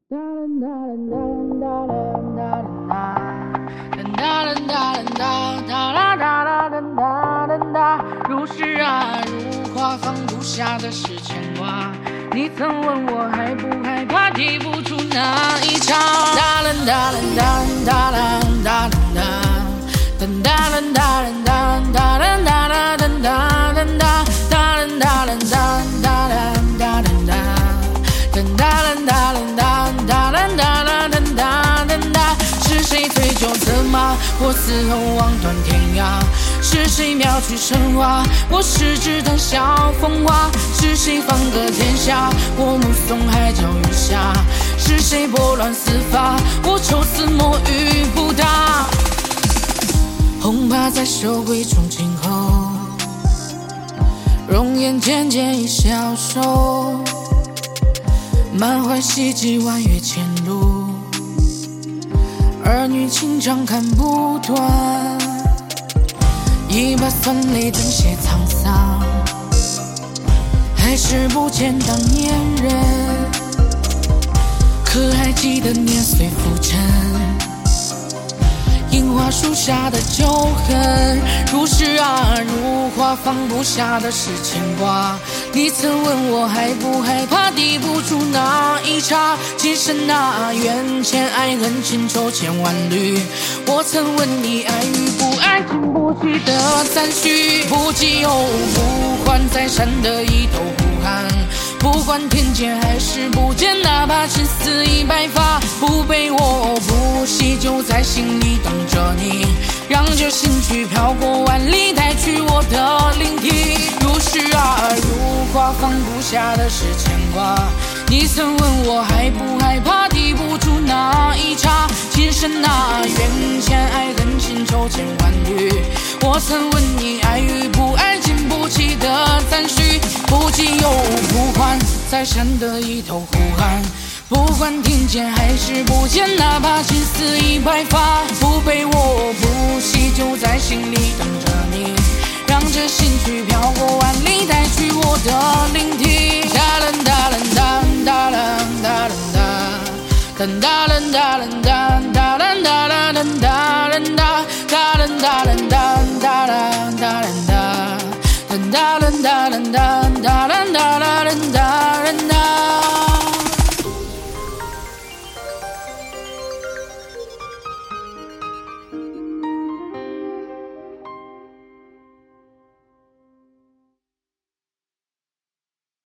如诗啊，如画，放不下的是牵挂。你曾问我害不害怕，抵不住那一场。哒啦哒啦哒哒啦哒哒哒哒啦哒啦哒哒啦哒啦哒哒哒哒啦哒啦哒哒啦哒哒哒哒啦哒啦哒哒啦哒啦哒哒哒哒。是谁推就策马，我死后望断天涯？是谁妙曲神话，我十指谈笑风华？是谁放歌天下，我目送海角鱼虾？是谁拨乱丝发，我抽丝墨雨不答？红发在手，贵重今后，容颜渐渐已消瘦，满怀希冀，弯月前路，儿女情长看不断。一把酸泪怎写沧桑，还是不见当年人。可还记得年岁浮沉，樱花树下的旧恨。如诗啊，如画，放不下的是牵挂。你曾问我害不害怕，抵不住那一刹。今生啊，缘浅爱恨情愁千万缕。我曾问你爱与不爱，经不起的赞许。不急又不缓，在山的一头呼喊。不管天见还是不见，哪怕青丝已白发。不悲我不喜，就在心里等着你。让这心绪飘过万里，带去我的灵体。如诗啊，如画，放不下的是牵挂。你曾问我害不害怕，抵不住那一刹。今生啊，缘浅爱恨情愁千万缕。我曾问你爱与不爱，经不起的赞许。不急又不缓，在山的一头呼喊。不管听见还是不见，哪怕青丝已白发。不悲我不喜，就在心里等着你。让这心绪飘过万里，带去我的灵体。哒啦哒啦哒哒啦哒啦哒哒啦哒啦哒哒啦哒啦哒哒啦哒啦哒啦哒哒啦哒啦哒哒啦哒啦哒哒啦哒啦哒啦哒。